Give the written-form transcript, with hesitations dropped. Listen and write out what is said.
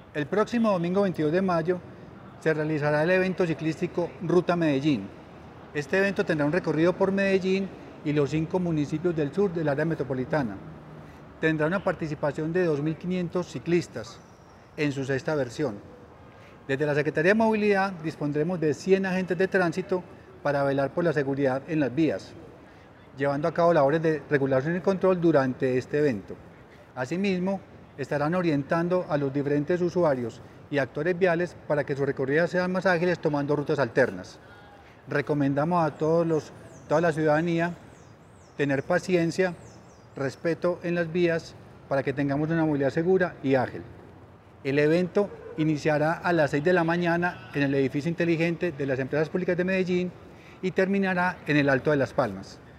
El próximo domingo 22 de mayo se realizará el evento ciclístico Ruta Medellín. Este evento tendrá un recorrido por Medellín y los 5 municipios del sur del área metropolitana. Tendrá una participación de 2.500 ciclistas en su sexta versión. Desde la Secretaría de Movilidad dispondremos de 100 agentes de tránsito para velar por la seguridad en las vías, llevando a cabo labores de regulación y control durante este evento. Asimismo, estarán orientando a los diferentes usuarios y actores viales para que sus recorridas sean más ágiles tomando rutas alternas. Recomendamos a toda la ciudadanía tener paciencia, respeto en las vías para que tengamos una movilidad segura y ágil. El evento iniciará a las 6 de la mañana en el edificio inteligente de las Empresas Públicas de Medellín y terminará en el Alto de Las Palmas.